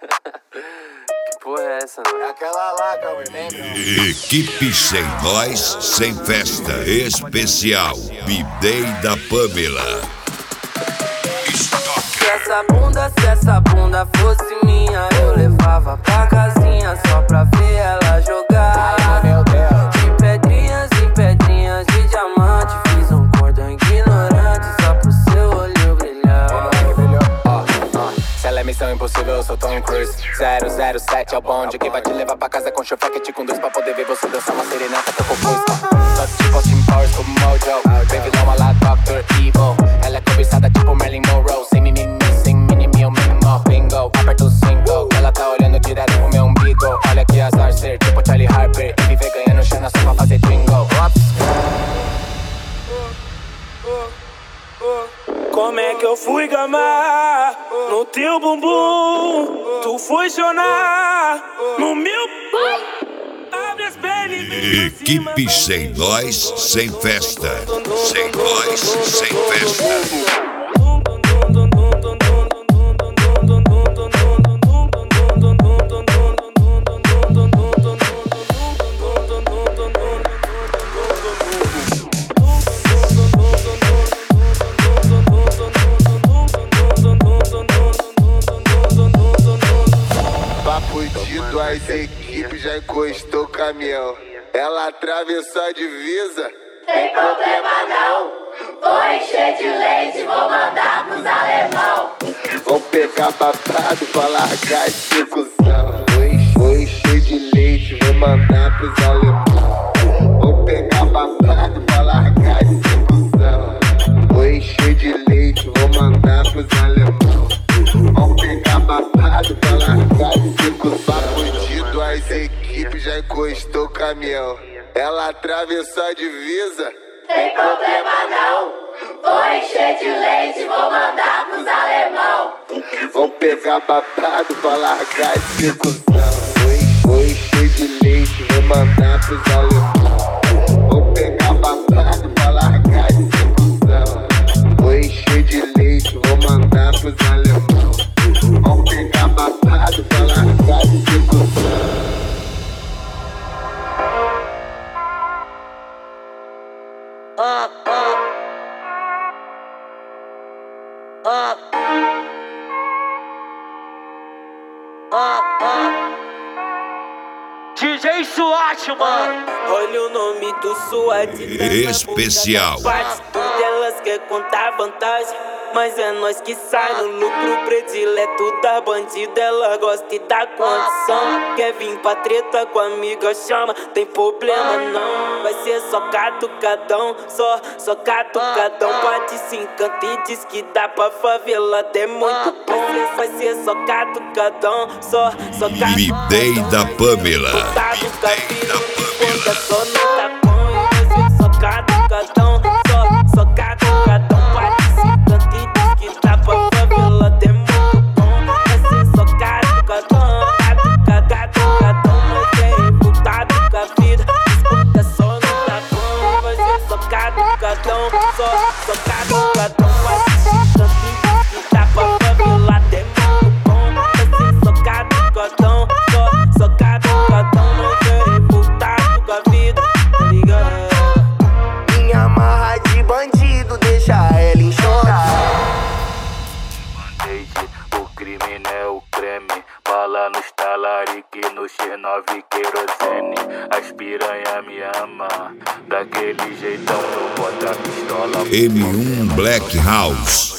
Que porra é essa, mano? É aquela lá, Cauê, lembra? Equipe sem nós, sem festa. Especial B-Day da Pamela. Se essa bunda fosse minha, eu levava pra casinha só pra ver ela jogar. Ai, meu Deus. Em pedrinhas de diamante, fiz um cordão ignorante só pro seu olho brilhar. Se ela é missão impossível, eu sou Tom Cruise. 007 é o bonde que vai te levar pra casa com chofaquete com dois pra poder ver você dançar uma serenata com fofos. Só tipo Austin Powers com Mojo. Bem vilão, ela Dr. Evil. Ela é cobiçada tipo Marilyn Monroe. Sem mimimi, sem mini-me, o mínimo bingo. Aperta o single, ela tá olhando direto pro meu umbigo. Olha que azar ser tipo Charlie Harper e viver ganhando chana só pra fazer jingle. Como é que eu fui gamar no teu bumbum? Tu foi chorar no meu abre as pernas. Equipe sem nós, sem festa. Sem nós, sem festa. As equipes já encostou o caminhão. Ela atravessou a divisa. Tem problema não. Vou encher de leite, vou mandar pros alemão. Vão pegar babado pra largar esse cuzão. Vou encher de leite, vou mandar pros alemão. Vou pegar babado pra largar esse cuzão. Vou encher de leite, vou mandar pros alemão. Vão pegar babado pra largar esse cuzão. As equipes já encostou o caminhão. Ela atravessou a divisa. Tem problema não. Vou encher de leite, vou mandar pros alemão. Vão pegar babado pra largar esse cuzão. Vou encher de leite, vou mandar pros alemão. Vou pegar babado pra largar esse cuzão. Vou encher de leite, vou mandar pros alemão. Vão pegar babado pra largar esse cuzão. DJ SWAT, mano. Olha o nome do SWAT. Especial. Tudo elas quer contar vantagem, mas é nós que sai no lucro predileto da bandida. Ela gosta e dá condição. Quer vir pra treta com a amiga, chama, tem problema não. Vai ser só catucadão, só catucadão. Bate se encanta e diz que dá pra favela até muito. Vai ser só catucadão, só catucadão. B-Day da Pamela. B-Day da Pamela. Só não tá bom, vai ser só catucadão, só catucadão. Bate se encanta e diz que dá pra favela até muito bom. Vai ser só catucadão, catucadão. Mas é revoltado com a vida. Escuta, só não tá bom, vai ser só catucadão, só catucadão. Bate se encanta e diz que dá pra favela até muito bom. Vai ser só catucadão, só catucadão. Mas é revoltado com a vida, tá ligado? Minha marra de bandido deixa ela em choque. Band-aid, o crime não é o creme. Bala no talarique, no X9 querosene. As piranha me ama, daquele jeitão eu boto a pistola. M1 Black House.